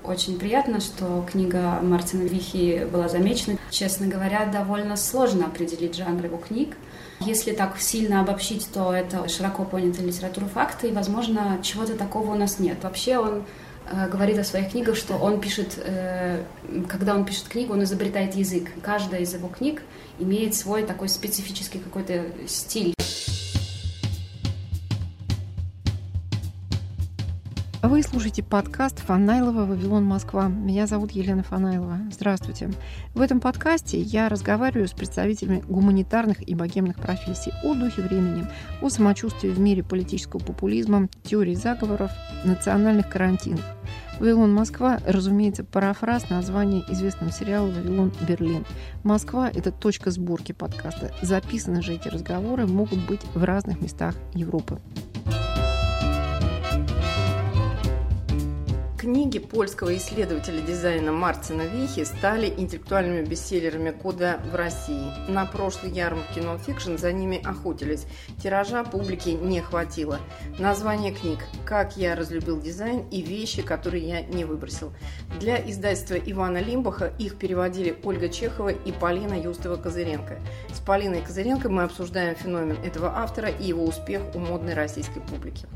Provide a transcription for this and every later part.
Очень приятно, что книга Мартина Вихи была замечена. Честно говоря, довольно сложно определить жанр его книг. Если так сильно обобщить, то это широко понятая литература факта, и, возможно, чего-то такого у нас нет. Вообще он говорит о своих книгах, что он пишет, когда он пишет книгу, он изобретает язык. Каждая из его книг имеет свой такой специфический какой-то стиль. Вы слушаете подкаст Фанайлова «Вавилон, Москва». Меня зовут Елена Фанайлова. Здравствуйте. В этом подкасте я разговариваю с представителями гуманитарных и богемных профессий о духе времени, о самочувствии в мире политического популизма, теории заговоров, национальных карантинах. «Вавилон, Москва», разумеется, парафраз названия известного сериала «Вавилон, Берлин». Москва – это точка сборки подкаста. Записаны же эти разговоры могут быть в разных местах Европы. Книги польского исследователя дизайна Мартина Вихи стали интеллектуальными бестселлерами года в России. На прошлой ярмарке нонфикшн за ними охотились. Тиража публике не хватило. Название книг «Как я разлюбил дизайн» и «Вещи, которые я не выбросил». Для издательства Ивана Лимбаха их переводили Ольга Чехова и Полина Юстова-Козыренко. С Полиной Козыренко мы обсуждаем феномен этого автора и его успех у модной российской публики.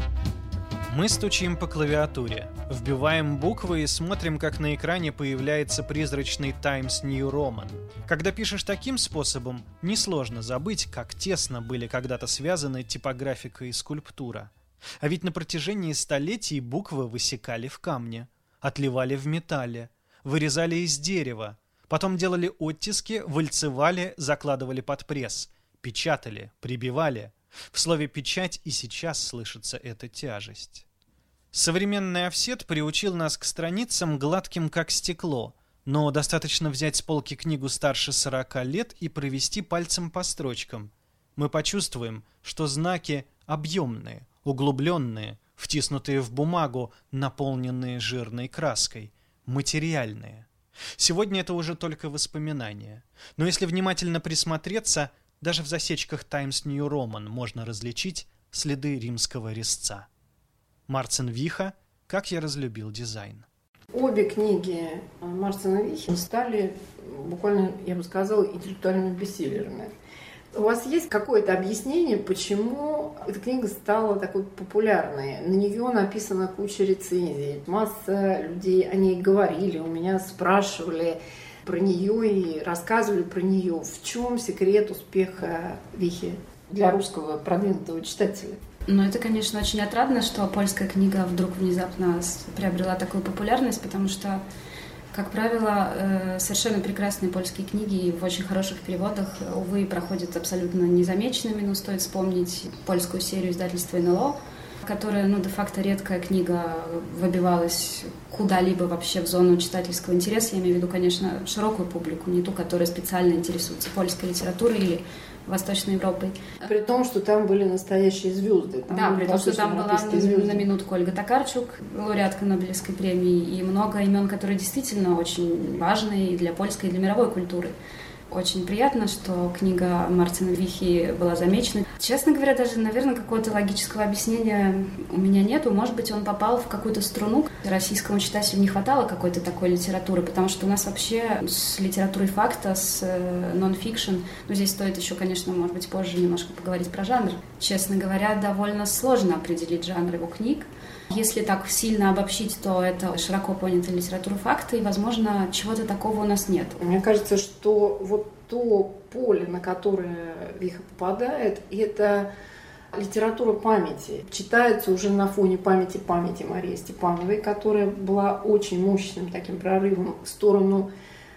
Мы стучим по клавиатуре, вбиваем буквы и смотрим, как на экране появляется призрачный Times New Roman. Когда пишешь таким способом, несложно забыть, как тесно были когда-то связаны типографика и скульптура. А ведь на протяжении столетий буквы высекали в камне, отливали в металле, вырезали из дерева, потом делали оттиски, вальцевали, закладывали под пресс, печатали, прибивали. В слове «печать» и сейчас слышится эта тяжесть. Современный офсет приучил нас к страницам гладким, как стекло, но достаточно взять с полки книгу старше 40 лет и провести пальцем по строчкам. Мы почувствуем, что знаки объемные, углубленные, втиснутые в бумагу, наполненные жирной краской, материальные. Сегодня это уже только воспоминания. Но если внимательно присмотреться, даже в засечках Times New Roman можно различить следы римского резца. Мартин Виха «Как я разлюбил дизайн». Обе книги Мартина Вихи стали буквально, я бы сказала, интеллектуальными бестселлерами. У вас есть какое-то объяснение, почему эта книга стала такой популярной? На нее написана куча рецензий, масса людей о ней говорили, у меня спрашивали про нее и рассказывали про нее. В чем секрет успеха Вихи для русского продвинутого читателя? Ну, это, конечно, очень отрадно, что польская книга вдруг внезапно приобрела такую популярность, потому что, как правило, совершенно прекрасные польские книги в очень хороших переводах, увы, проходят абсолютно незамеченными, но стоит вспомнить польскую серию издательства НЛО, которая, де-факто редкая книга, выбивалась куда-либо вообще в зону читательского интереса. Я имею в виду, конечно, широкую публику, не ту, которая специально интересуется польской литературой или Восточной Европой. При том, что там были настоящие звезды. Да, при том, что там была на минутку Ольга Токарчук, лауреатка Нобелевской премии, и много имен, которые действительно очень важны и для польской, и для мировой культуры. Очень приятно, что книга Мартина Вихи была замечена. Честно говоря, даже, наверное, какого-то логического объяснения у меня нету. Может быть, он попал в какую-то струну. Российскому читателю не хватало какой-то такой литературы, потому что у нас вообще с литературой факта, с нон-фикшн, здесь стоит еще, конечно, может быть, позже немножко поговорить про жанр. Честно говоря, довольно сложно определить жанр его книг. Если так сильно обобщить, то это широко понятая литература факта, и, возможно, чего-то такого у нас нет. Мне кажется, что вот то поле, на которое Виха попадает, это литература памяти. Читается уже на фоне памяти Марии Степановой, которая была очень мощным таким прорывом в сторону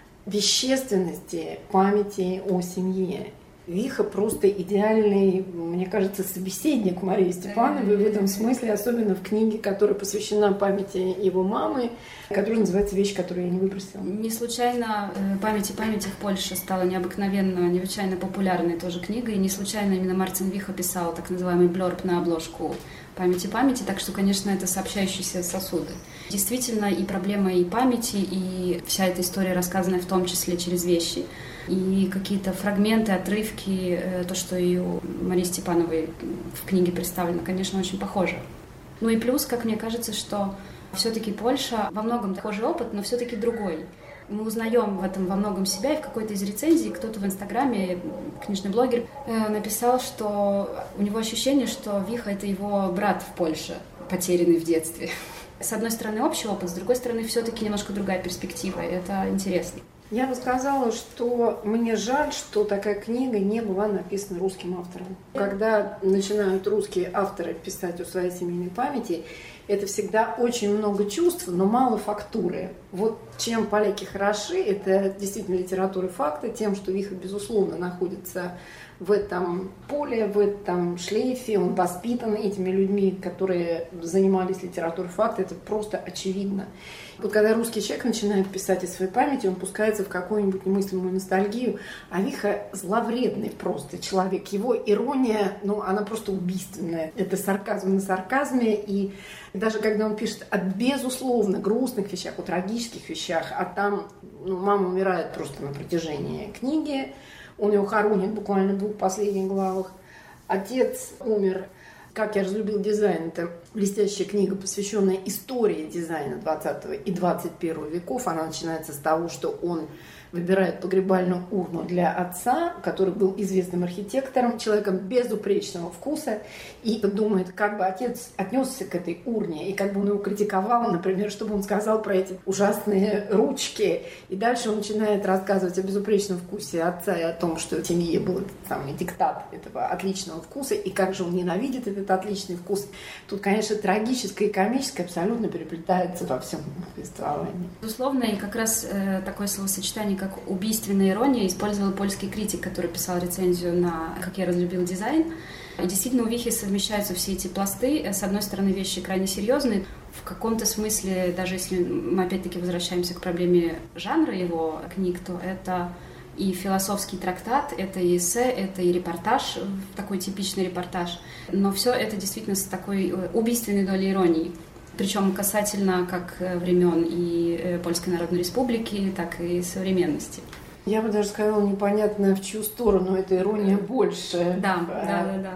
вещественности памяти о семье. Виха просто идеальный, мне кажется, собеседник Марии Степановой в этом смысле, особенно в книге, которая посвящена памяти его мамы, которая называется «Вещь, которую я не выбросила». Не случайно «Память в Польше» стала необычайно популярной тоже книгой, и не случайно именно Мартин Виха писал так называемый блёрб на обложку «Памяти», так что, конечно, это сообщающиеся сосуды. Действительно, и проблема и памяти, и вся эта история, рассказанная в том числе через вещи, и какие-то фрагменты, отрывки, то, что и у Марии Степановой в книге представлено, конечно, очень похоже. Ну и плюс, как мне кажется, что Все-таки Польша во многом похожий опыт, но все-таки другой. Мы узнаем в этом во многом себя, и в какой-то из рецензий кто-то в Инстаграме, книжный блогер, написал, что у него ощущение, что Виха — это его брат в Польше, потерянный в детстве. С одной стороны, общий опыт, с другой стороны, все-таки немножко другая перспектива, и это интересно. Я бы сказала, что мне жаль, что такая книга не была написана русским автором. Когда начинают русские авторы писать о своей семейной памяти, это всегда очень много чувств, но мало фактуры. Вот чем поляки хороши, это действительно литература факта, тем, что Виха, безусловно, находится в этом поле, в этом шлейфе, он воспитан этими людьми, которые занимались литературой факта, это просто очевидно. Вот когда русский человек начинает писать из своей памяти, он пускается в какую-нибудь немыслимую ностальгию, а Виха зловредный просто человек. Его ирония, она просто убийственная. Это сарказм на сарказме, и даже когда он пишет о безусловно грустных вещах, о трагических вещах, а там мама умирает просто на протяжении книги, он его хоронит буквально в 2 последних главах. Отец умер. «Как я разлюбил дизайн» — это блестящая книга, посвященная истории дизайна 20 и 21 веков. Она начинается с того, что он выбирает погребальную урну для отца, который был известным архитектором, человеком безупречного вкуса, и думает, как бы отец отнесся к этой урне, и как бы он его критиковал, например, чтобы он сказал про эти ужасные ручки. И дальше он начинает рассказывать о безупречном вкусе отца и о том, что в семье был этот самый диктат этого отличного вкуса, и как же он ненавидит этот отличный вкус. Тут, конечно, трагическое и комическое абсолютно переплетается во всем повествовании. Безусловно, и как раз такое словосочетание, как убийственная ирония, использовал польский критик, который писал рецензию на «Как я разлюбил дизайн». И действительно, у Вихи совмещаются все эти пласты. С одной стороны, вещи крайне серьезные. В каком-то смысле, даже если мы опять-таки возвращаемся к проблеме жанра его книг, то это и философский трактат, это и эссе, это и репортаж, такой типичный репортаж. Но все это действительно с такой убийственной долей иронии. Причем касательно как времен и Польской Народной Республики, так и современности. Я бы даже сказала, непонятно, в чью сторону эта ирония больше. Да.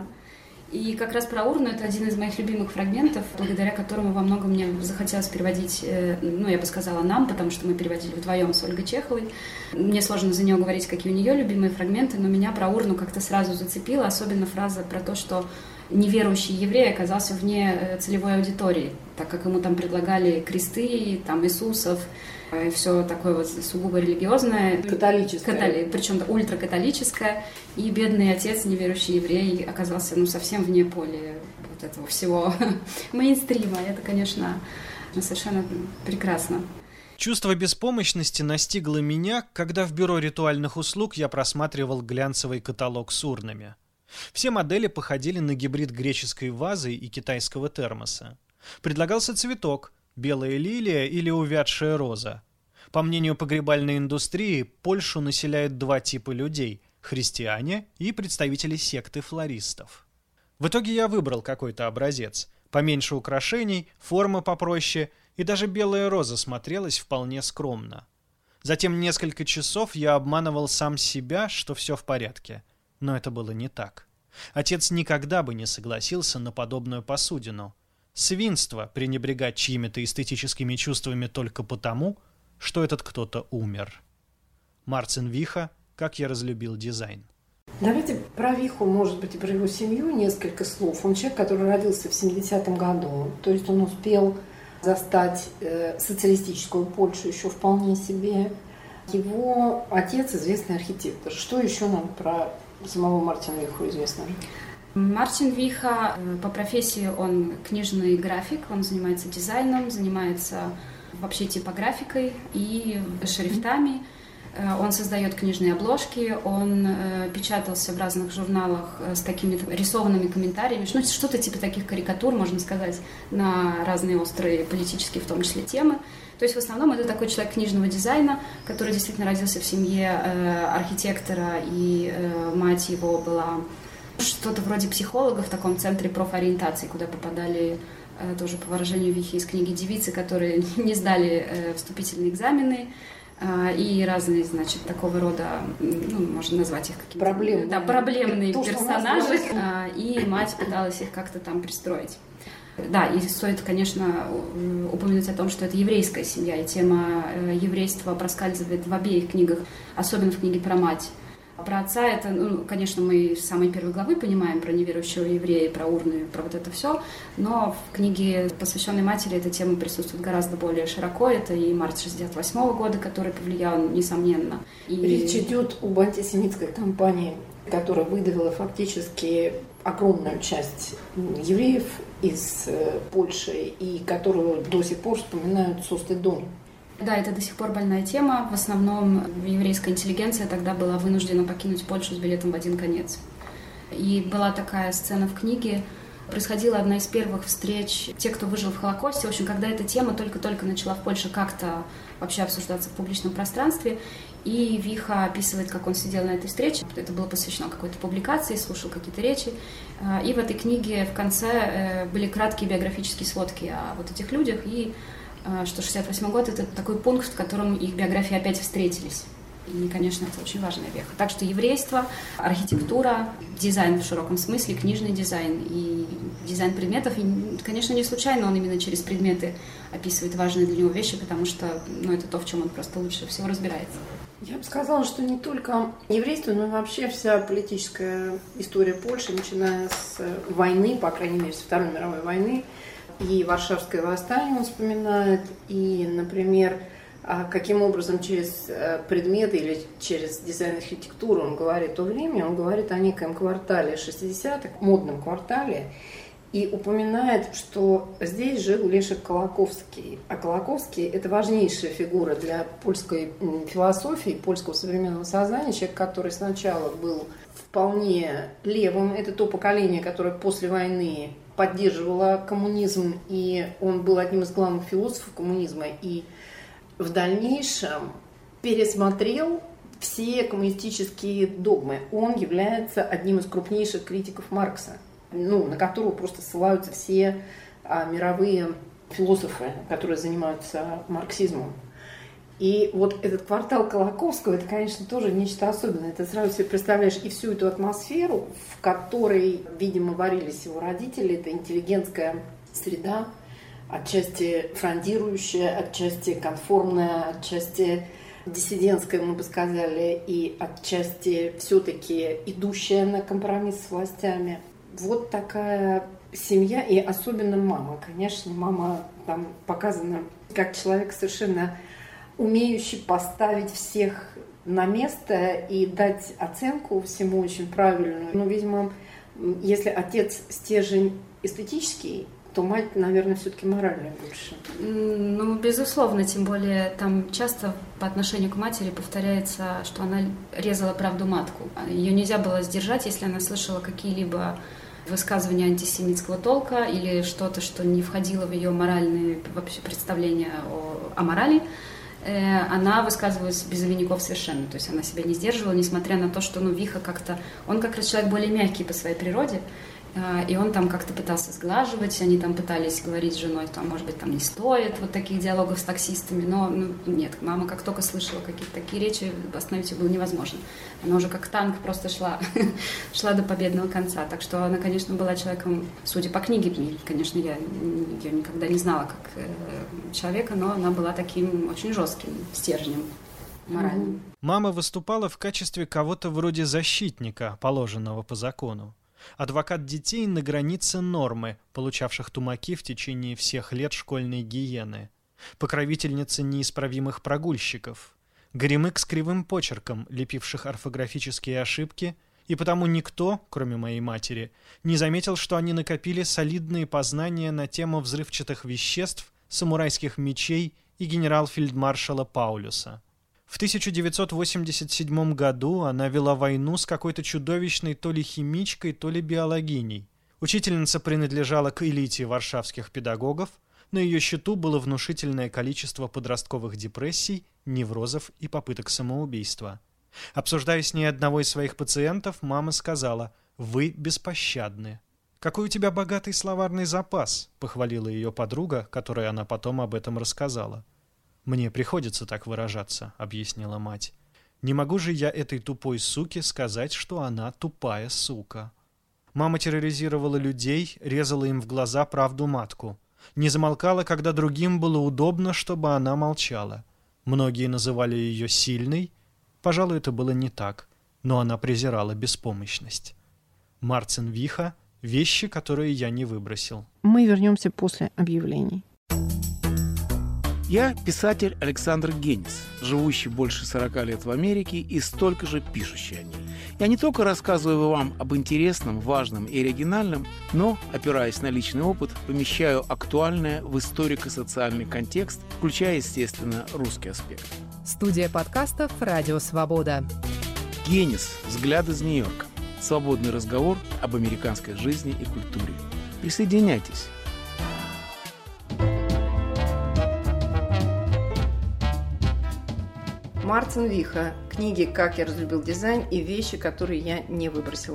И как раз про урну — это один из моих любимых фрагментов, благодаря которому во многом мне захотелось переводить, я бы сказала, нам, потому что мы переводили вдвоем с Ольгой Чеховой. Мне сложно за нее говорить, какие у нее любимые фрагменты, но меня про урну как-то сразу зацепила, особенно фраза про то, что неверующий еврей оказался вне целевой аудитории, так как ему там предлагали кресты, там Иисусов, и все такое вот сугубо религиозное. Католическое. Причем совершенно и бедный отец, неверующий еврей, оказался совсем вне поля вот этого всего мейнстрима. Это, конечно, совершенно прекрасно. Чувство беспомощности настигло меня, когда в бюро ритуальных услуг я просматривал глянцевый каталог с урнами. Все модели походили на гибрид греческой вазы и китайского термоса. Предлагался цветок – белая лилия или увядшая роза. По мнению погребальной индустрии, Польшу населяют 2 типа людей – христиане и представители секты флористов. В итоге я выбрал какой-то образец. Поменьше украшений, форма попроще, и даже белая роза смотрелась вполне скромно. Затем несколько часов я обманывал сам себя, что все в порядке. Но это было не так. Отец никогда бы не согласился на подобную посудину. Свинство пренебрегать чьими-то эстетическими чувствами только потому, что этот кто-то умер. Марцин Виха «Как я разлюбил дизайн». Давайте про Виху, может быть, и про его семью несколько слов. Он человек, который родился в 70-м году, то есть он успел застать социалистическую Польшу еще вполне себе. Его отец известный архитектор. Что еще нам про самого Мартина Виху известно? Мартин Виха по профессии он книжный график, он занимается дизайном, занимается вообще типографикой и шрифтами. Он создает книжные обложки, он печатался в разных журналах с такими рисованными комментариями, что-то типа таких карикатур, можно сказать, на разные острые политические, в том числе, темы. То есть в основном это такой человек книжного дизайна, который действительно родился в семье архитектора, и мать его была что-то вроде психолога в таком центре профориентации, куда попадали тоже по выражению Вихи из книги девицы, которые не сдали вступительные экзамены, и разные, значит, такого рода, можно назвать их какими-то проблемные персонажи, и мать пыталась их как-то там пристроить. Да, и стоит, конечно, упомянуть о том, что это еврейская семья, и тема еврейства проскальзывает в обеих книгах, особенно в книге про мать. Про отца это, конечно, мы с самой первой главы понимаем про неверующего еврея, про урны, про вот это все, но в книге, посвященной матери, эта тема присутствует гораздо более широко. Это и март 68 года, который повлиял, несомненно. Речь идет об антисемитской кампании, которая выдавила фактически огромную часть евреев из Польши и которую до сих пор вспоминают со стыдом. Да, это до сих пор больная тема. В основном еврейская интеллигенция тогда была вынуждена покинуть Польшу с билетом в один конец. И была такая сцена в книге. Происходила одна из первых встреч те, кто выжил в Холокосте. В общем, когда эта тема только-только начала в Польше как-то вообще обсуждаться в публичном пространстве. И Виха описывает, как он сидел на этой встрече. Это было посвящено какой-то публикации, слушал какие-то речи. И в этой книге в конце были краткие биографические сводки о вот этих людях. И что 68 год — это такой пункт, в котором их биографии опять встретились. И, конечно, это очень важная веха. Так что еврейство, архитектура, дизайн в широком смысле, книжный дизайн и дизайн предметов. И, конечно, не случайно он именно через предметы описывает важные для него вещи, потому что это то, в чем он просто лучше всего разбирается. Я бы сказала, что не только еврейство, но и вообще вся политическая история Польши, начиная с войны, по крайней мере, с Второй мировой войны, и Варшавское восстание он вспоминает, и, например, каким образом через предметы или через дизайн архитектуры он говорит о времени, он говорит о некоем квартале 60-х, модном квартале, и упоминает, что здесь жил Лешек Колоковский. А Колоковский – это важнейшая фигура для польской философии, польского современного сознания, человек, который сначала был вполне левым, это то поколение, которое после войны поддерживало коммунизм, и он был одним из главных философов коммунизма, и в дальнейшем пересмотрел все коммунистические догмы. Он является одним из крупнейших критиков Маркса, на которого просто ссылаются все мировые философы, которые занимаются марксизмом. И вот этот квартал Колоковского, это, конечно, тоже нечто особенное. Ты сразу себе представляешь и всю эту атмосферу, в которой, видимо, варились его родители. Это интеллигентская среда, отчасти фрондирующая, отчасти конформная, отчасти диссидентская, мы бы сказали, и отчасти все-таки идущая на компромисс с властями. Вот такая семья, и особенно мама. Конечно, мама там показана как человек совершенно умеющий поставить всех на место и дать оценку всему очень правильную. Но, видимо, если отец стержень эстетический, то мать, наверное, все-таки морально больше. Безусловно, тем более там часто по отношению к матери повторяется, что она резала правду матку. Ее нельзя было сдержать, если она слышала какие-либо высказывания антисемитского толка или что-то, что не входило в ее моральные вообще представления о морали. Она высказывалась без обиняков совершенно. То есть она себя не сдерживала, несмотря на то, что Виха как-то... Он как раз человек более мягкий по своей природе, и он там как-то пытался сглаживать, они там пытались говорить с женой, там, может быть, там не стоит вот таких диалогов с таксистами, но нет, мама как только слышала какие-то такие речи, остановить ее было невозможно. Она уже как танк просто шла до победного конца. Так что она, конечно, была человеком, судя по книге, конечно, я ее никогда не знала как человека, но она была таким очень жестким стержнем моральным. Мама выступала в качестве кого-то вроде защитника, положенного по закону. Адвокат детей на границе нормы, получавших тумаки в течение всех лет школьной гиены. Покровительница неисправимых прогульщиков. Горемык с кривым почерком, лепивших орфографические ошибки, и потому никто, кроме моей матери, не заметил, что они накопили солидные познания на тему взрывчатых веществ, самурайских мечей и генерал-фельдмаршала Паулюса. В 1987 году она вела войну с какой-то чудовищной то ли химичкой, то ли биологиней. Учительница принадлежала к элите варшавских педагогов, на ее счету было внушительное количество подростковых депрессий, неврозов и попыток самоубийства. Обсуждая с ней одного из своих пациентов, мама сказала: «Вы беспощадны». «Какой у тебя богатый словарный запас», — похвалила ее подруга, которой она потом об этом рассказала. «Мне приходится так выражаться», — объяснила мать. «Не могу же я этой тупой суке сказать, что она тупая сука». Мама терроризировала людей, резала им в глаза правду матку. Не замолкала, когда другим было удобно, чтобы она молчала. Многие называли ее сильной. Пожалуй, это было не так, но она презирала беспомощность. Марцин Виха – вещи, которые я не выбросил. Мы вернемся после объявлений. Я писатель Александр Генис, живущий больше 40 лет в Америке и столько же пишущий о ней. Я не только рассказываю вам об интересном, важном и оригинальном, но, опираясь на личный опыт, помещаю актуальное в историко-социальный контекст, включая, естественно, русский аспект. Студия подкастов «Радио Свобода». Генис. Взгляд из Нью-Йорка. Свободный разговор об американской жизни и культуре. Присоединяйтесь. Марцин Виха. Книги «Как я разлюбил дизайн» и «Вещи, которые я не выбросил».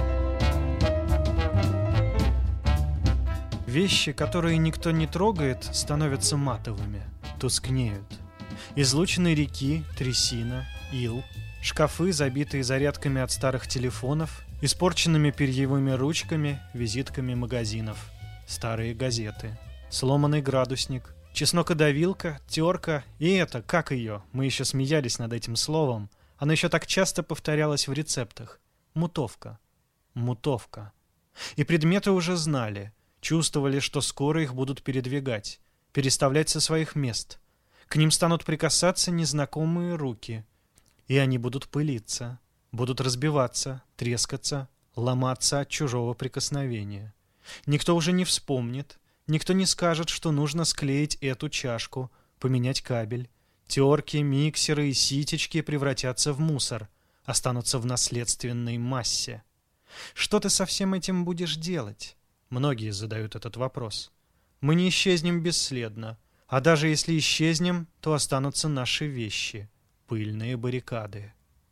Вещи, которые никто не трогает, становятся матовыми, тускнеют. Излучины реки, трясина, ил, шкафы, забитые зарядками от старых телефонов, испорченными перьевыми ручками, визитками магазинов, старые газеты, сломанный градусник, чеснокодавилка, терка и это, как ее, мы еще смеялись над этим словом, оно еще так часто повторялось в рецептах. Мутовка. Мутовка. И предметы уже знали, чувствовали, что скоро их будут передвигать, переставлять со своих мест. К ним станут прикасаться незнакомые руки, и они будут пылиться, будут разбиваться, трескаться, ломаться от чужого прикосновения. Никто уже не вспомнит, никто не скажет, что нужно склеить эту чашку, поменять кабель. Терки, миксеры и ситечки превратятся в мусор, останутся в наследственной массе. Что ты со всем этим будешь делать? Многие задают этот вопрос. Мы не исчезнем бесследно, а даже если исчезнем, то останутся наши вещи, пыльные баррикады.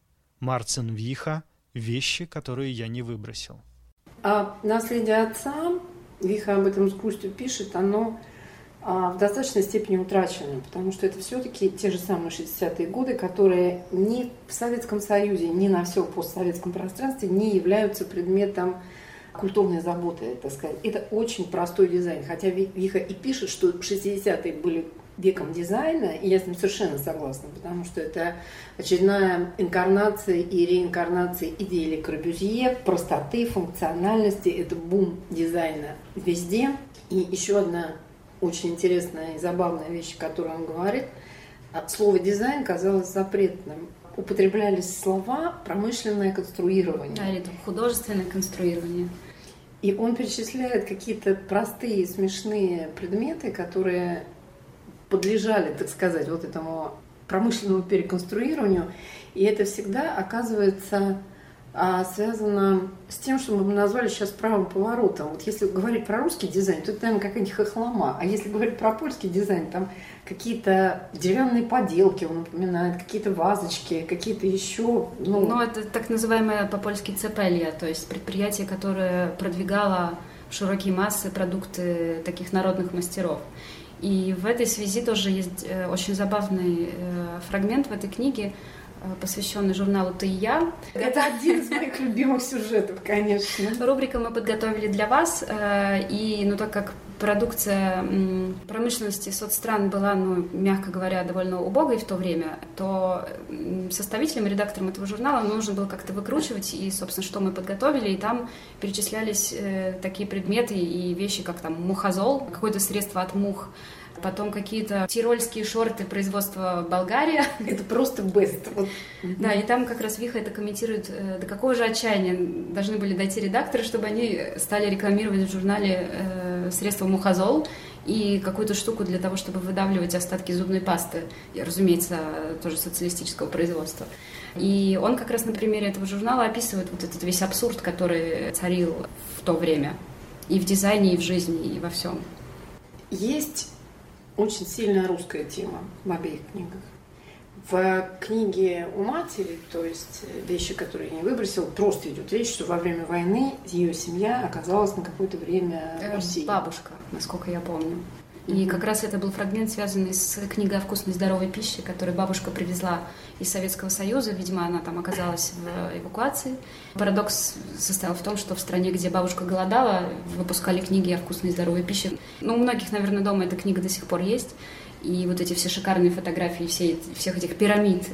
Марцин Виха – вещи, которые я не выбросил. А наследие отца, Виха об этом с грустью пишет, оно в достаточной степени утрачено, потому что это все-таки те же самые 60-е годы, которые ни в Советском Союзе, ни на всем постсоветском пространстве не являются предметом культурной заботы, так сказать. Это очень простой дизайн, хотя Виха и пишет, что 60-е были веком дизайна, и я с ним совершенно согласна, потому что это очередная инкарнация и реинкарнация идеи Ле Корбюзье, простоты, функциональности, это бум дизайна везде. И еще одна очень интересная и забавная вещь, которую он говорит, слово «дизайн» казалось запретным. Употреблялись слова «промышленное конструирование». Да, или художественное конструирование. И он перечисляет какие-то простые, смешные предметы, которые подлежали, так сказать, вот этому промышленному переконструированию. И это всегда оказывается связано с тем, что мы назвали сейчас правым поворотом. Вот если говорить про русский дизайн, то это, наверное, какая-нибудь хохлома. А если говорить про польский дизайн, там какие-то деревянные поделки, он напоминает, какие-то вазочки, какие-то еще... Ну, это так называемое по-польски цепелья, то есть предприятие, которое продвигало в широкие массы продукты таких народных мастеров. И в этой связи тоже есть очень забавный фрагмент в этой книге, посвященный журналу «Ты и я». Это один из моих любимых сюжетов, конечно. Рубрика мы подготовили для вас, и так как продукция промышленности соцстран была, мягко говоря, довольно убогой в то время, то составителям, редакторам этого журнала нужно было как-то выкручивать, и, собственно, что мы подготовили, и там перечислялись такие предметы и вещи, как там мухозол, какое-то средство от мух, потом какие-то тирольские шорты производства Болгария. Это просто best. Вот. Да, и там как раз Виха это комментирует, до какого же отчаяния должны были дойти редакторы, чтобы они стали рекламировать в журнале средство мухозол и какую-то штуку для того, чтобы выдавливать остатки зубной пасты, и, разумеется, тоже социалистического производства. И он как раз на примере этого журнала описывает вот этот весь абсурд, который царил в то время и в дизайне, и в жизни, и во всем. Есть очень сильная русская тема в обеих книгах. В книге у матери, то есть вещи, которые я не выбросила, просто идет речь, что во время войны ее семья оказалась на какое-то время в России. Бабушка, насколько я помню. И как раз это был фрагмент, связанный с книгой о вкусной здоровой пище, которую бабушка привезла из Советского Союза. Видимо, она там оказалась в эвакуации. Парадокс состоял в том, что в стране, где бабушка голодала, выпускали книги о вкусной здоровой пище. У многих, наверное, дома эта книга до сих пор есть. И вот эти все шикарные фотографии всех этих пирамид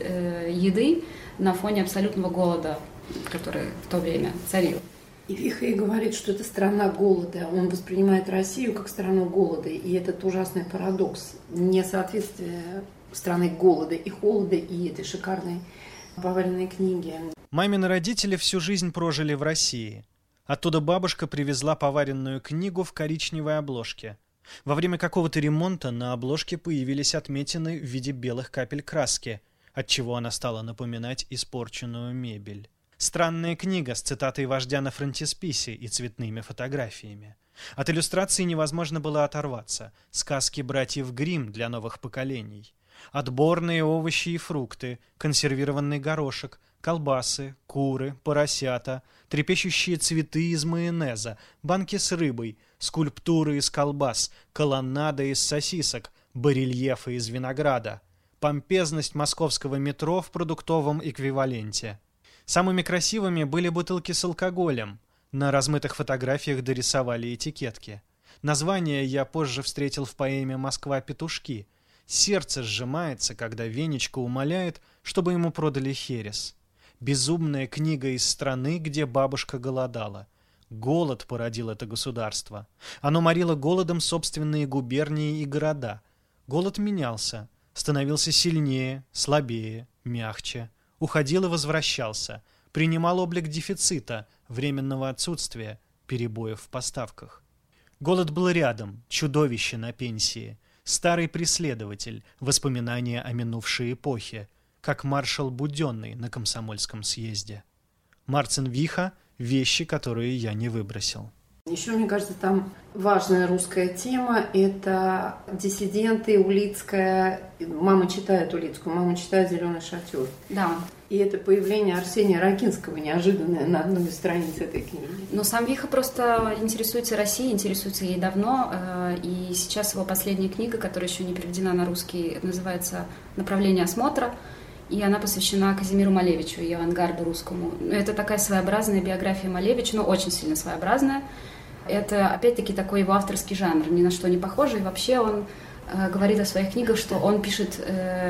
еды на фоне абсолютного голода, который в то время царил. И Виха и говорит, что это страна голода. Он воспринимает Россию как страну голода. И этот ужасный парадокс. Несоответствие страны голода и холода и этой шикарной поваренной книги. Мамины родители всю жизнь прожили в России. Оттуда бабушка привезла поваренную книгу в коричневой обложке. Во время какого-то ремонта на обложке появились отметины в виде белых капель краски, отчего она стала напоминать испорченную мебель. Странная книга с цитатой вождя на фронтисписе и цветными фотографиями. От иллюстраций невозможно было оторваться. Сказки братьев Гримм для новых поколений. Отборные овощи и фрукты, консервированный горошек, колбасы, куры, поросята, трепещущие цветы из майонеза, банки с рыбой, скульптуры из колбас, колоннада из сосисок, барельефы из винограда. Помпезность московского метро в продуктовом эквиваленте. Самыми красивыми были бутылки с алкоголем. На размытых фотографиях дорисовали этикетки. Название я позже встретил в поэме «Москва-петушки». Сердце сжимается, когда Венечка умоляет, чтобы ему продали херес. Безумная книга из страны, где бабушка голодала. Голод породил это государство. Оно морило голодом собственные губернии и города. Голод менялся, становился сильнее, слабее, мягче. Уходил и возвращался, принимал облик дефицита, временного отсутствия, перебоев в поставках. Голод был рядом, чудовище на пенсии, старый преследователь, воспоминания о минувшей эпохе, как маршал Буденный на Комсомольском съезде. Марцин Виха – вещи, которые я не выбросил. Еще, мне кажется, там важная русская тема – это диссиденты, Улицкая. Мама читает Улицкую, мама читает «Зеленый шатер». Да. И это появление Арсения Ракинского неожиданное на одной из страниц этой книги. Но сам Виха просто интересуется Россией, интересуется ей давно. И сейчас его последняя книга, которая еще не переведена на русский, называется «Направление осмотра». И она посвящена Казимиру Малевичу и авангарду русскому. Это такая своеобразная биография Малевича, но очень сильно своеобразная. Это, опять-таки, такой его авторский жанр, ни на что не похожий. Вообще он говорит о своих книгах, что он пишет,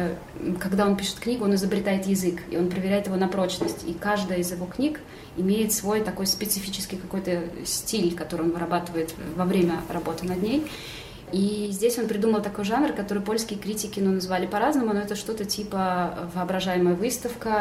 когда он пишет книгу, он изобретает язык, и он проверяет его на прочность. И каждая из его книг имеет свой такой специфический какой-то стиль, который он вырабатывает во время работы над ней. И здесь он придумал такой жанр, который польские критики назвали по-разному, но это что-то типа воображаемая выставка,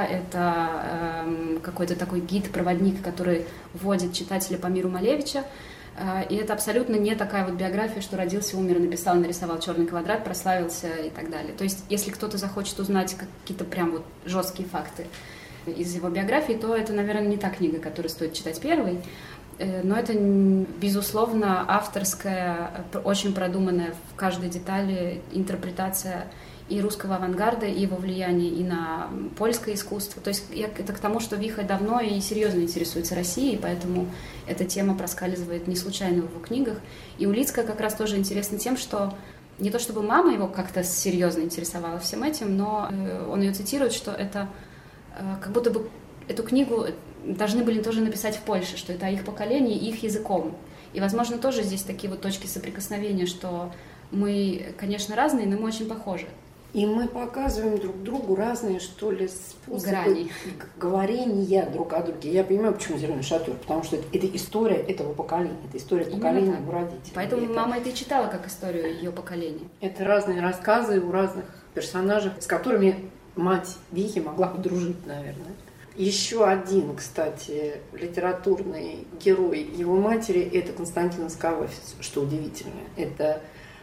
это какой-то такой гид-проводник, который вводит читателя по миру Малевича. И это абсолютно не такая вот биография, что родился, умер, написал, нарисовал черный квадрат, прославился и так далее. То есть, если кто-то захочет узнать какие-то прям вот жесткие факты из его биографии, то это, наверное, не та книга, которую стоит читать первой. Но это, безусловно, авторская, очень продуманная в каждой детали интерпретация и русского авангарда, и его влияния и на польское искусство. То есть это к тому, что Виха давно и серьезно интересуется Россией, поэтому эта тема проскальзывает не случайно в его книгах. И Улицкая как раз тоже интересна тем, что не то чтобы мама его как-то серьезно интересовала всем этим, но он ее цитирует, что это как будто бы эту книгу должны были тоже написать в Польше, что это о их поколении, их языком. И, возможно, тоже здесь такие вот точки соприкосновения, что мы, конечно, разные, но мы очень похожи. И мы показываем друг другу разные, что ли, способы грани говорения друг о друге. Я понимаю, почему «Зеленый шатер», потому что это история этого поколения, это история поколения его родителей. Поэтому мама это и читала как историю ее поколения. Это разные рассказы у разных персонажей, с которыми мать Вихи могла подружить, наверное. Еще один, кстати, литературный герой его матери – это Константин Исковофец, что удивительно. Это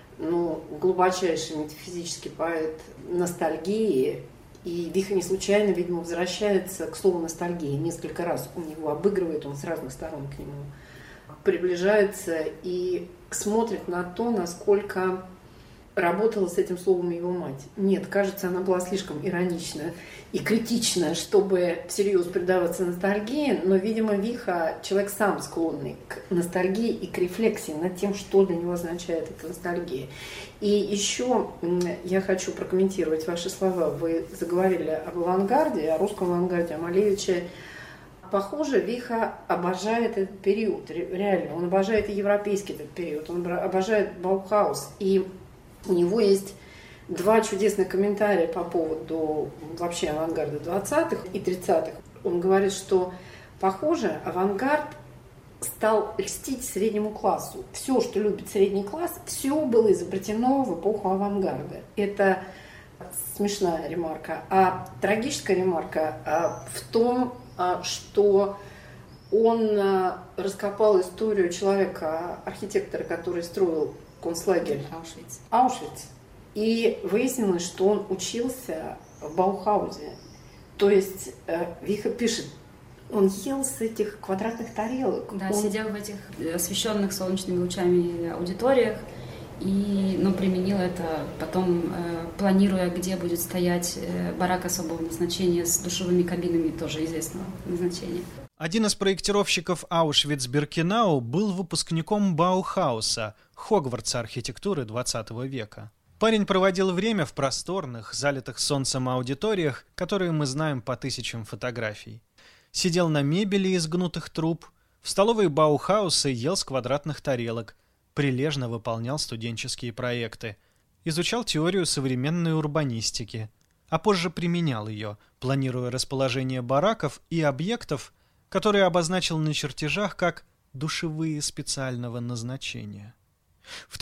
глубочайший метафизический поэт ностальгии. И Виха не случайно, видимо, возвращается к слову ностальгии. Несколько раз он его обыгрывает, он с разных сторон к нему приближается и смотрит на то, насколько работала с этим словом его мать. Нет, кажется, она была слишком иронична и критична, чтобы всерьез предаваться ностальгии, но, видимо, Виха человек сам склонный к ностальгии и к рефлексии над тем, что для него означает эта ностальгия. И еще я хочу прокомментировать ваши слова. Вы заговорили об авангарде, о русском авангарде, о Малевиче. Похоже, Виха обожает этот период, реально. Он обожает и европейский этот период, он обожает Баухаус. И у него есть два чудесных комментария по поводу вообще авангарда 20-х и 30-х. Он говорит, что, похоже, авангард стал льстить среднему классу. Все, что любит средний класс, все было изобретено в эпоху авангарда. Это смешная ремарка. А трагическая ремарка в том, что он раскопал историю человека, архитектора, который строил концлагерь Аушвиц. И выяснилось, что он учился в Баухаузе. То есть Виха пишет, он ел с этих квадратных тарелок. Да, он сидел в этих освещенных солнечными лучами аудиториях и применил это потом, планируя, где будет стоять барак особого назначения с душевыми кабинами, тоже известного назначения. Один из проектировщиков Аушвиц-Биркенау был выпускником Баухауса, Хогвартса архитектуры XX века. Парень проводил время в просторных, залитых солнцем аудиториях, которые мы знаем по тысячам фотографий. Сидел на мебели из гнутых труб, в столовой Баухауса ел с квадратных тарелок, прилежно выполнял студенческие проекты, изучал теорию современной урбанистики, а позже применял ее, планируя расположение бараков и объектов, которые обозначил на чертежах как «душевые специального назначения». В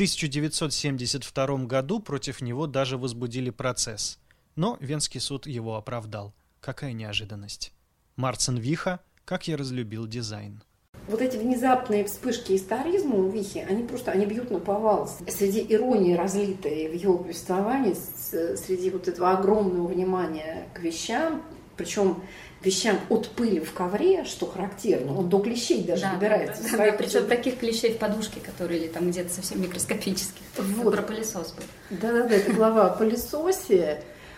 1972 году против него даже возбудили процесс, но Венский суд его оправдал. Какая неожиданность. Марцен Виха «Как я разлюбил дизайн». Вот эти внезапные вспышки историзма у Вихи, они бьют наповал. Среди иронии, разлитой в его повествовании, среди вот этого огромного внимания к вещам, причем вещам от пыли в ковре, что характерно, он до клещей даже добирается. Да, причем таких клещей в подушке, которые или там где-то совсем микроскопических. Вот. Про пылесос был. Да, это глава о пылесосе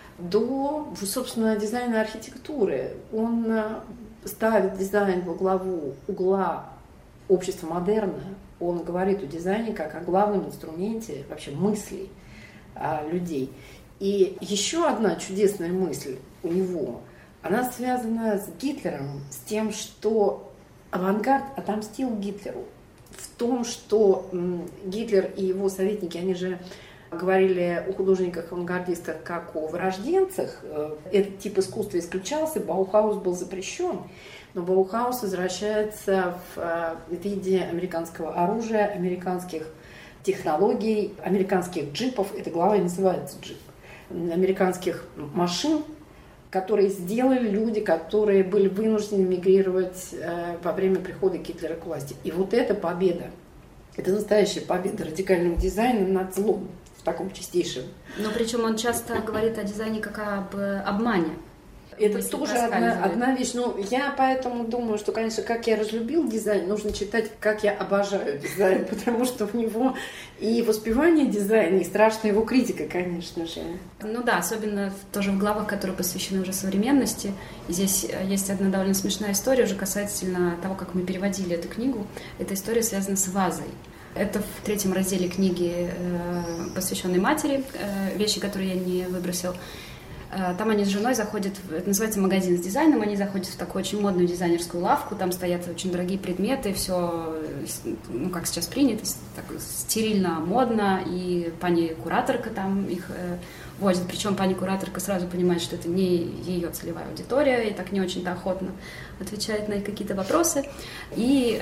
до, собственно, дизайна архитектуры. Он ставит дизайн во главу угла общества модерна. Он говорит о дизайне как о главном инструменте вообще мыслей людей. И еще одна чудесная мысль у него, она связана с Гитлером, с тем, что авангард отомстил Гитлеру. В том, что Гитлер и его советники, они же говорили о художниках-авангардистах как о вырожденцах. Этот тип искусства исключался, Баухаус был запрещен. Но Баухаус возвращается в виде американского оружия, американских технологий, американских джипов. Эта глава и называется «Джип». Американских машин, которые сделали люди, которые были вынуждены мигрировать во время прихода Гитлера к власти. И вот эта победа, это настоящая победа радикального дизайна над злом в таком чистейшем. Но причем он часто говорит о дизайне как об обмане. Это тоже одна вещь. Но я поэтому думаю, что, конечно, «Как я разлюбил дизайн», нужно читать «Как я обожаю дизайн», потому что в него и воспевание дизайна, и страшная его критика, конечно же. Ну да, особенно тоже в главах, которые посвящены уже современности. И здесь есть одна довольно смешная история, уже касательно того, как мы переводили эту книгу. Эта история связана с вазой. Это в 3 разделе книги, посвященной матери, вещи, которые я не выбросил. Там они с женой заходят, это называется магазин с дизайном, они заходят в такую очень модную дизайнерскую лавку, там стоят очень дорогие предметы, все, как сейчас принято, так стерильно, модно, и пани-кураторка там их возит, причем пани-кураторка сразу понимает, что это не ее целевая аудитория, и так не очень-то охотно отвечает на какие-то вопросы. И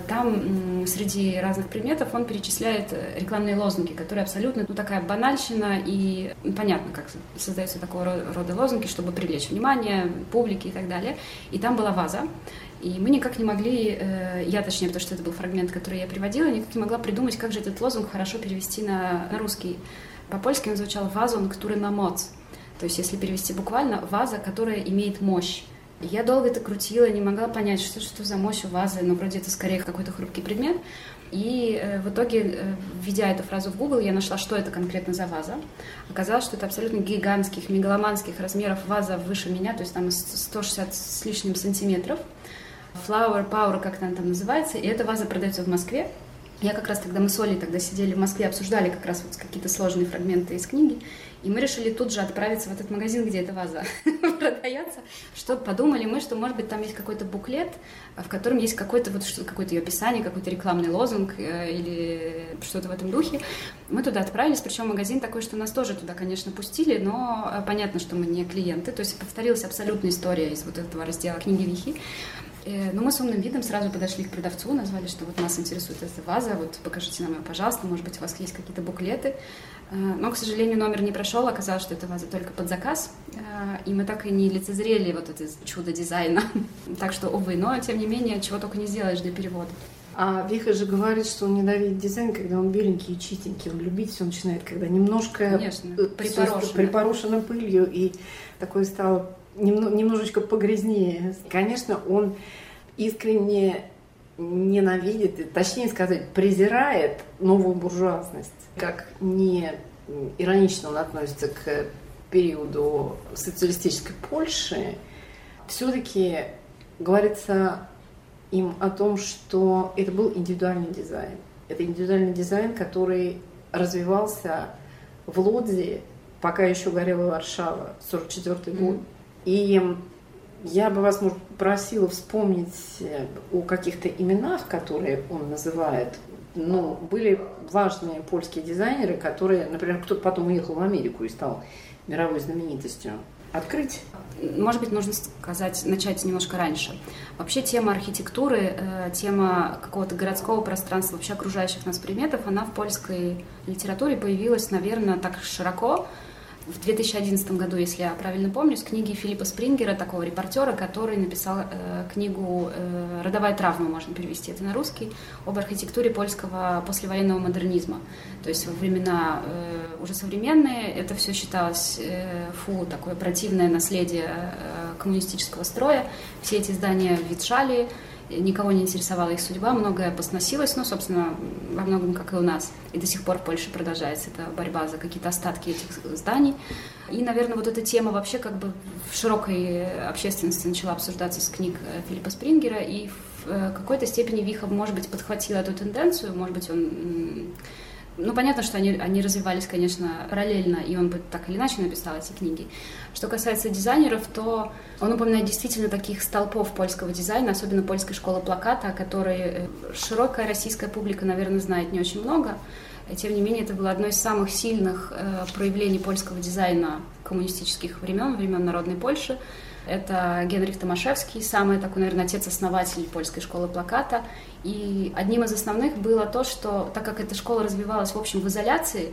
там среди разных предметов он перечисляет рекламные лозунги, которые абсолютно такая банальщина, и понятно, как создаются такого рода лозунги, чтобы привлечь внимание публики и так далее. И там была ваза. И мы никак не могли, я точнее, потому что это был фрагмент, который я приводила, никак не могла придумать, как же этот лозунг хорошо перевести на русский. По-польски он звучал «вазон, который на моц». То есть, если перевести буквально, ваза, которая имеет мощь. Я долго это крутила, не могла понять, что за мощь у вазы, но вроде это скорее какой-то хрупкий предмет. И в итоге, введя эту фразу в Google, я нашла, что это конкретно за ваза. Оказалось, что это абсолютно гигантских, мегаломанских размеров ваза выше меня, то есть там 160 с лишним сантиметров. Flower Power, как она там называется, и эта ваза продается в Москве. Я как раз тогда, мы с Олей тогда сидели в Москве, обсуждали как раз вот какие-то сложные фрагменты из книги, и мы решили тут же отправиться в этот магазин, где эта ваза продается, что подумали мы, что, может быть, там есть какой-то буклет, в котором есть какое-то ее описание, какой-то рекламный лозунг или что-то в этом духе. Мы туда отправились, причем магазин такой, что нас тоже туда, конечно, пустили, но понятно, что мы не клиенты, то есть повторилась абсолютная история из вот этого раздела книги Вихи. Но мы с умным видом сразу подошли к продавцу, назвали, что вот нас интересует эта ваза, вот покажите нам ее, пожалуйста, может быть, у вас есть какие-то буклеты. Но, к сожалению, номер не прошел, оказалось, что эта ваза только под заказ, и мы так и не лицезрели вот это чудо дизайна. Так что, увы, но, тем не менее, чего только не сделаешь для перевода. А Виха же говорит, что он ненавидит дизайн, когда он беленький и чистенький. Он любить все начинает, когда немножко припорошено пылью, и такое стало немножечко погрязнее. Конечно, он искренне ненавидит, точнее сказать, презирает новую буржуазность. Как не иронично он относится к периоду социалистической Польши, все-таки говорится им о том, что это был индивидуальный дизайн. Это индивидуальный дизайн, который развивался в Лодзи, пока еще горела Варшава, 1944 год. И я бы вас, может, просила вспомнить о каких-то именах, которые он называет. Ну, были важные польские дизайнеры, которые, например, кто-то потом уехал в Америку и стал мировой знаменитостью. Открыть? Может быть, нужно начать немножко раньше. Вообще тема архитектуры, тема какого-то городского пространства, вообще окружающих нас предметов, она в польской литературе появилась, наверное, так широко в 2011 году, если я правильно помню, с книги Филиппа Спрингера, такого репортера, который написал книгу «Родовая травма», можно перевести это на русский, об архитектуре польского послевоенного модернизма. То есть во времена уже современные это все считалось такое противное наследие коммунистического строя. Все эти здания ветшали, никого не интересовала их судьба, многое посносилось, но, собственно, во многом, как и у нас. И до сих пор в Польше продолжается эта борьба за какие-то остатки этих зданий. И, наверное, вот эта тема вообще как бы в широкой общественности начала обсуждаться с книг Филиппа Спрингера, и в какой-то степени Виха, может быть, подхватил эту тенденцию, может быть, он... Ну, понятно, что они развивались, конечно, параллельно, и он бы так или иначе написал эти книги. Что касается дизайнеров, то он упоминает действительно таких столпов польского дизайна, особенно польской школы плаката, о которой широкая российская публика, наверное, знает не очень много. Тем не менее, это было одно из самых сильных проявлений польского дизайна коммунистических времен Народной Польши. Это Генрих Томашевский, самый такой, наверное, отец-основатель польской школы плаката. И одним из основных было то, что, так как эта школа развивалась, в общем, в изоляции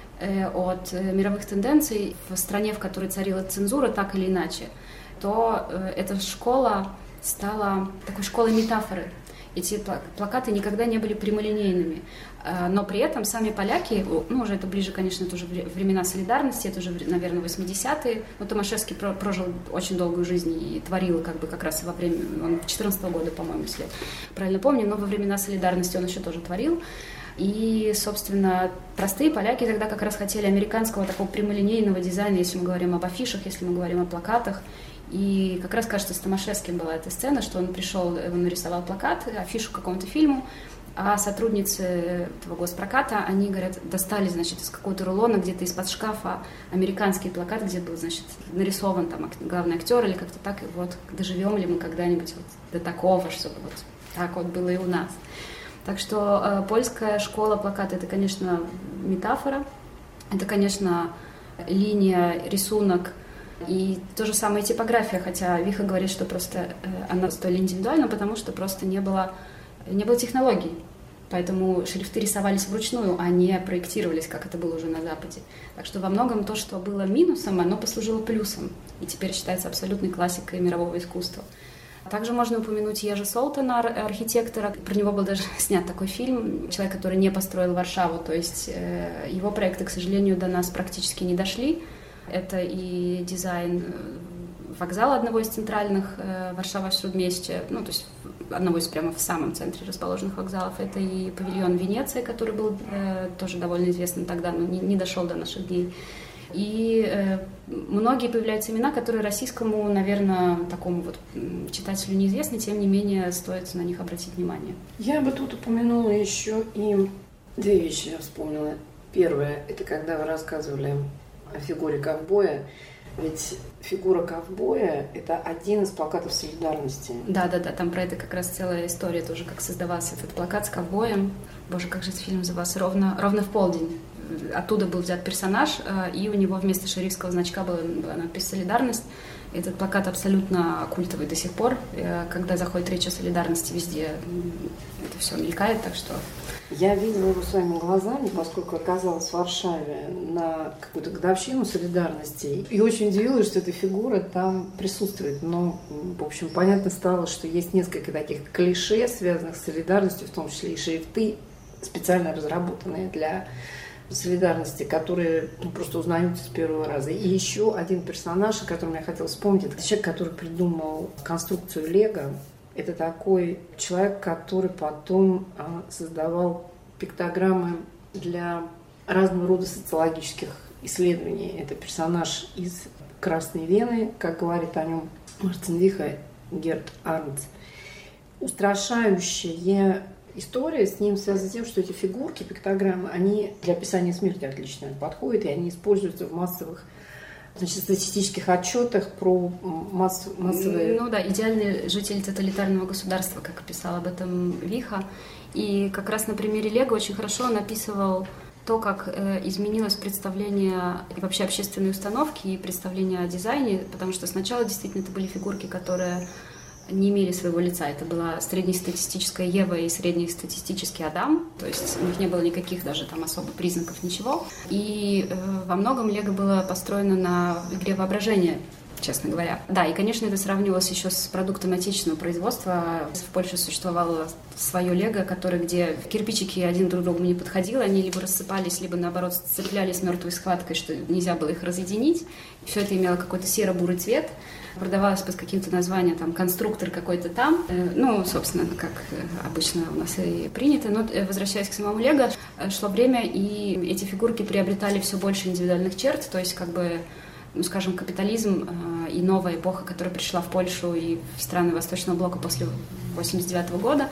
от мировых тенденций, в стране, в которой царила цензура, так или иначе, то эта школа стала такой школой метафоры. Эти плакаты никогда не были прямолинейными, но при этом сами поляки, ну, уже это ближе, конечно, это уже времена солидарности, это уже, наверное, 80-е, но Томашевский прожил очень долгую жизнь и творил как раз во время, он 14-го года, по-моему, если правильно помню, но во времена солидарности он еще тоже творил. И, собственно, простые поляки тогда как раз хотели американского такого прямолинейного дизайна, если мы говорим об афишах, если мы говорим о плакатах. И как раз, кажется, с Томашевским была эта сцена, что он пришел, он нарисовал плакат, афишу к какому-то фильму, а сотрудницы этого госпроката, они, говорят, достали, значит, из какого-то рулона, где-то из-под шкафа американский плакат, где был, значит, нарисован там главный актер или как-то так, и вот доживем ли мы когда-нибудь вот до такого, чтобы вот так вот было и у нас. Так что польская школа плаката — это, конечно, метафора, это, конечно, линия, рисунок, и то же самое типография, хотя Виха говорит, что просто она столь индивидуальна, потому что просто не было технологий. Поэтому шрифты рисовались вручную, а не проектировались, как это было уже на Западе. Так что во многом то, что было минусом, оно послужило плюсом. И теперь считается абсолютной классикой мирового искусства. Также можно упомянуть Ежи Солтана, архитектора. Про него был даже снят такой фильм «Человек, который не построил Варшаву». То есть его проекты, к сожалению, до нас практически не дошли. Это и дизайн вокзала одного из центральных Варшава-Śródmieście, ну, то есть одного из прямо в самом центре расположенных вокзалов. Это и павильон Венеция, который был тоже довольно известным тогда, но не дошел до наших дней. И многие появляются имена, которые российскому, наверное, такому вот читателю неизвестны, тем не менее стоит на них обратить внимание. Я бы тут упомянула еще и две вещи, я вспомнила. Первое, это когда вы рассказывали о фигуре ковбоя. Ведь фигура ковбоя – это один из плакатов солидарности. Да, там про это как раз целая история тоже, как создавался этот плакат с ковбоем. Боже, как же этот фильм назывался? «Ровно в полдень». Оттуда был взят персонаж, и у него вместо шерифского значка была надпись «Солидарность». Этот плакат абсолютно культовый до сих пор. Когда заходит речь о солидарности, везде это все мелькает, так что... Я видела его своими глазами, поскольку оказалась в Варшаве на какую-то годовщину солидарности. И очень удивилась, что эта фигура там присутствует. Но, в общем, понятно стало, что есть несколько таких клише, связанных с солидарностью, в том числе и шрифты, специально разработанные для солидарности, которые просто узнаются с первого раза. И еще один персонаж, о котором я хотела вспомнить, это человек, который придумал конструкцию Лего. Это такой человек, который потом создавал пиктограммы для разного рода социологических исследований. Это персонаж из «Красной Вены», как говорит о нем Мартин Виха, Герт Арндтс. Устрашающая история с ним связана с тем, что эти фигурки, пиктограммы, они для описания смерти отлично подходят, и они используются в массовых, статистических отчетах про массовые... Ну да, идеальный житель тоталитарного государства, как писал об этом Виха. И как раз на примере Лего очень хорошо он описывал то, как изменилось представление и вообще общественные установки и представление о дизайне, потому что сначала действительно это были фигурки, которые не имели своего лица. Это была среднестатистическая Ева и среднестатистический Адам, то есть у них не было никаких даже там особо признаков, ничего. И во многом Лего было построено на игре воображения, честно говоря. Да, и, конечно, это сравнивалось еще с продуктом отечественного производства. В Польше существовало свое Лего, где кирпичики один друг другу не подходили, они либо рассыпались, либо, наоборот, сцеплялись мертвой схваткой, что нельзя было их разъединить. Все это имело какой-то серо-бурый цвет. Продавалось под каким-то названием, там, конструктор какой-то там. Ну, собственно, как обычно у нас и принято. Но, возвращаясь к самому Лего, шло время, и эти фигурки приобретали все больше индивидуальных черт, то есть, скажем, капитализм и новая эпоха, которая пришла в Польшу и в страны Восточного блока после 1989 года,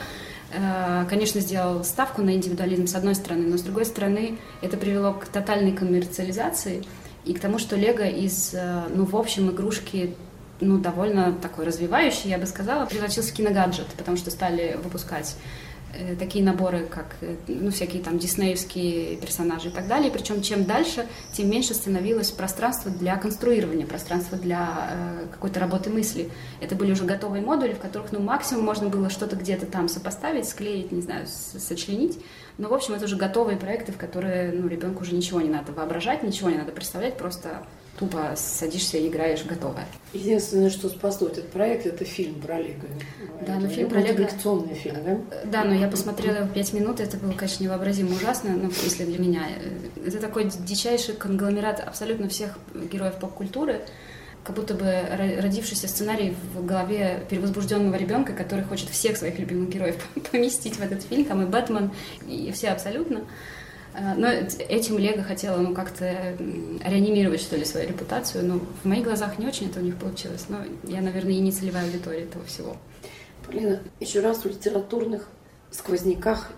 конечно, сделал ставку на индивидуализм с одной стороны, но с другой стороны это привело к тотальной коммерциализации и к тому, что Лего из, в общем, игрушки довольно такой развивающий, я бы сказала, превратился в киногаджет, потому что стали выпускать такие наборы, как всякие там диснеевские персонажи и так далее. Причем чем дальше, тем меньше становилось пространства для конструирования, пространства для какой-то работы мысли. Это были уже готовые модули, в которых максимум можно было что-то где-то там сопоставить, склеить, не знаю, сочленить. Но, в общем, это уже готовые проекты, в которые ребенку уже ничего не надо воображать, ничего не надо представлять, просто тупо садишься и играешь готовое. Единственное, что спасло этот проект, это фильм про Лего. Да, но фильм про Лего... Коллекционный фильм, да? Да, но я посмотрела его 5 минут, это было, конечно, невообразимо ужасно, в смысле для меня. Это такой дичайший конгломерат абсолютно всех героев поп-культуры, как будто бы родившийся сценарий в голове перевозбужденного ребенка, который хочет всех своих любимых героев поместить в этот фильм, там и Бэтмен, и все абсолютно. Но этим Лего хотела, как-то реанимировать, что ли, свою репутацию. Но в моих глазах не очень это у них получилось. Но я, наверное, и не целевая аудитория этого всего. Полина, еще раз в литературных сквозняках,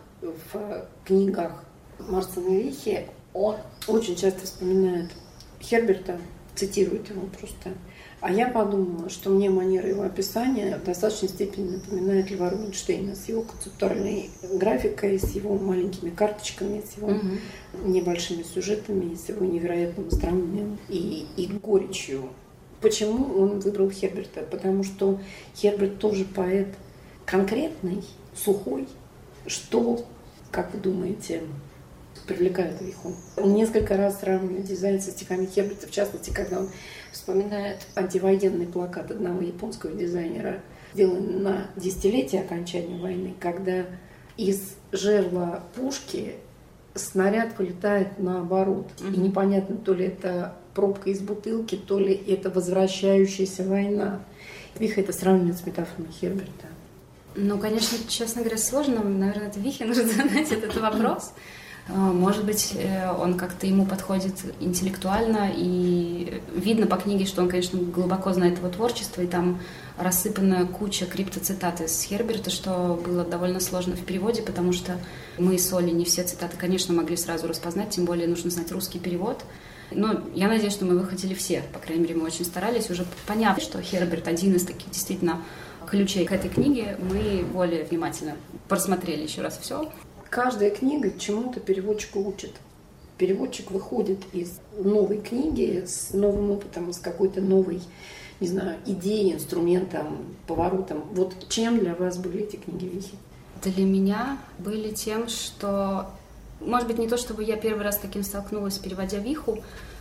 в книгах Мартина Вихи он очень часто вспоминает Херберта, цитирует его просто. А я подумала, что мне манера его описания в достаточной степени напоминает Льва Рубинштейна с его концептуальной графикой, с его маленькими карточками, с его небольшими сюжетами, с его невероятным остроумием и горечью. Почему он выбрал Херберта? Потому что Херберт тоже поэт конкретный, сухой. Что, как вы думаете, привлекает Виху? Он несколько раз сравнивает дизайн со стихами Херберта, в частности, когда он вспоминает антивоенный плакат одного японского дизайнера, сделанный на десятилетие окончания войны, когда из жерла пушки снаряд вылетает наоборот. И непонятно, то ли это пробка из бутылки, то ли это возвращающаяся война. Виха это сравнивает с метафорами Херберта. Ну, конечно, честно говоря, сложно. Наверное, это Вихе нужно задать этот вопрос. Может быть, он как-то ему подходит интеллектуально, и видно по книге, что он, конечно, глубоко знает его творчество, и там рассыпана куча криптоцитат из Херберта, что было довольно сложно в переводе, потому что мы с Олей не все цитаты, конечно, могли сразу распознать, тем более нужно знать русский перевод. Но я надеюсь, что мы выхватили все, по крайней мере, мы очень старались, уже поняв, что Херберт один из таких действительно ключей к этой книге, мы более внимательно просмотрели еще раз все. Каждая книга чему-то переводчика учит. Переводчик выходит из новой книги с новым опытом, с какой-то новой, не знаю, идеей, инструментом, поворотом. Вот чем для вас были эти книги Вихи? Для меня были тем, что, может быть, не то, чтобы я первый раз с таким столкнулась, переводя Виху,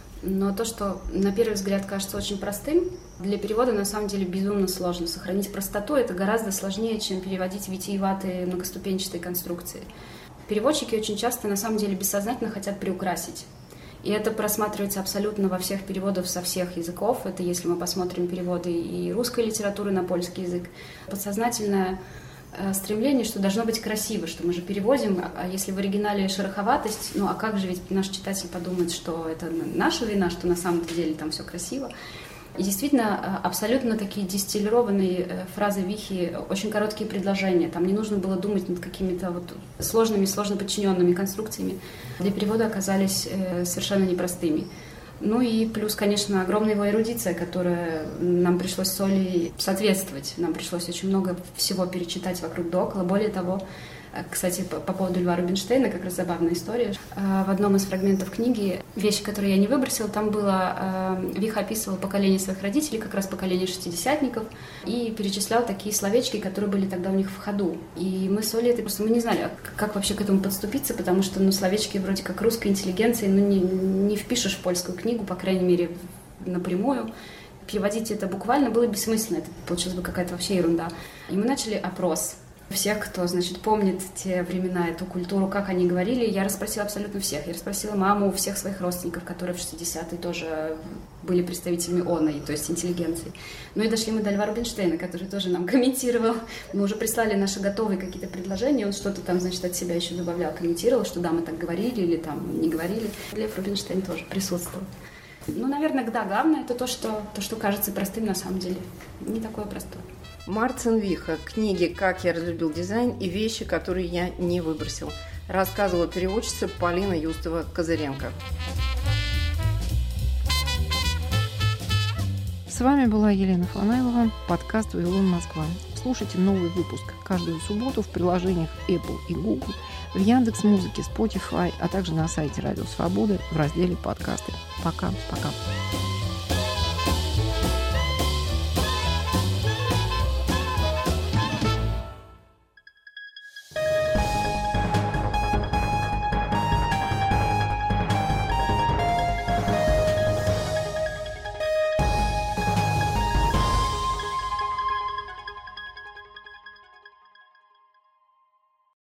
но то, что на первый взгляд кажется очень простым, для перевода на самом деле безумно сложно. Сохранить простоту — это гораздо сложнее, чем переводить витиеватые многоступенчатые конструкции. Переводчики очень часто на самом деле бессознательно хотят приукрасить. И это просматривается абсолютно во всех переводах со всех языков. Это если мы посмотрим переводы и русской литературы на польский язык. Подсознательное стремление, что должно быть красиво, что мы же переводим, а если в оригинале шероховатость, ну а как же, ведь наш читатель подумает, что это наша вина, что на самом деле там все красиво. И действительно, абсолютно такие дистиллированные фразы Вихи, очень короткие предложения. Там не нужно было думать над какими-то вот сложными, сложно подчиненными конструкциями. Для перевода оказались совершенно непростыми. Ну и плюс, конечно, огромная его эрудиция, которая нам пришлось с Олей соответствовать. Нам пришлось очень много всего перечитать вокруг да около. Более того, кстати, по поводу Льва Рубинштейна, как раз забавная история. В одном из фрагментов книги, вещи, которые я не выбросила, там было, Виха описывал поколение своих родителей, как раз поколение шестидесятников, и перечислял такие словечки, которые были тогда у них в ходу. И мы с Олей, просто мы не знали, как вообще к этому подступиться, потому что словечки вроде как русской интеллигенции не впишешь в польскую книгу, по крайней мере, напрямую. Переводить это буквально было бессмысленно, это получилась бы какая-то вообще ерунда. И мы начали опрос всех, кто, помнит те времена, эту культуру, как они говорили. Я расспросила абсолютно всех. Я расспросила маму всех своих родственников, которые в 60-е тоже были представителями оной, то есть интеллигенции. Ну и дошли мы до Льва Рубинштейна, который тоже нам комментировал. Мы уже прислали наши готовые какие-то предложения, он что-то там, от себя еще добавлял, комментировал, что да, мы так говорили или там не говорили. Лев Рубинштейн тоже присутствовал. Ну, наверное, да, главное это то, что кажется простым, на самом деле не такое простое. Марцин Виха. Книги «Как я разлюбил дизайн» и «Вещи, которые я не выбросил». Рассказывала переводчица Полина Юстова-Козыренко. С вами была Елена Фанайлова, подкаст «Вавилон Москва». Слушайте новый выпуск каждую субботу в приложениях Apple и Google, в Яндекс.Музыке, Spotify, а также на сайте Радио Свободы в разделе «Подкасты». Пока-пока.